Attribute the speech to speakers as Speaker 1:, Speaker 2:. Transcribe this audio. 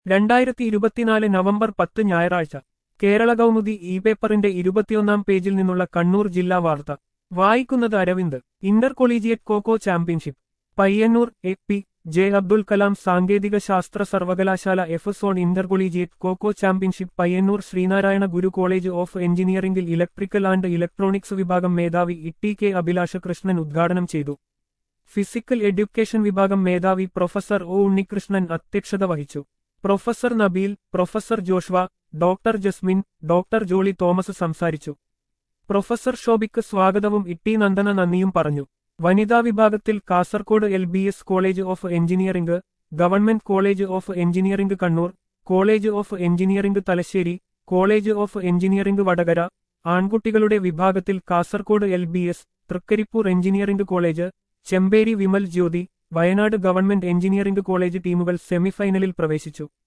Speaker 1: 2024 November 10 ഞായറാഴ്ച Kerala Kaumudi E പേപ്പറിന്റെ 21 പേജിൽ നിന്നുള്ള കണ്ണൂർ ജില്ലാ വാർത്ത വായിക്കുന്നത് Aravind. Inter collegiate kho kho championship Payyanur. P. J. Abdul Kalam സാങ്കേതിക ശാസ്ത്ര സർവകലാശാല F zone inter collegiate kho kho championship Payyanur Sreenarayana Guru college of എഞ്ചിനീയറിംഗിൽ ഇലക്ട്രിക്കൽ ആൻഡ് ഇലക്ട്രോണിക്സ് വിഭാഗം മേധാവി ടി കെ അഭിലാഷകൃഷ്ണൻ ഉദ്ഘാടനം ചെയ്തു. ഫിസിക്കൽ എഡ്യൂക്കേഷൻ വിഭാഗം മേധാവി പ്രൊഫസർ ഒ ഉണ്ണികൃഷ്ണൻ അധ്യക്ഷത വഹിച്ചു. Professor Nabeel, professor Joshua, doctor Jasmin, doctor Jolly Thomas സംസാരിച്ചു. പ്രൊഫസർ ഷോബിക്ക് സ്വാഗതവും ടി നന്ദന നന്ദിയും പറഞ്ഞു. വനിതാ വിഭാഗത്തിൽ Kasaragod LBS college of engineering, government college of engineering Kannur, college of engineering Thalassery, college of engineering Vadakara, ആൺകുട്ടികളുടെ വിഭാഗത്തിൽ Kasaragod LBS, Thrikkaripur engineering college, Chemperi Vimal Jyothi, Wayanad government engineering college ടീമുകൾ സെമിഫൈനലിൽ പ്രവേശിച്ചു.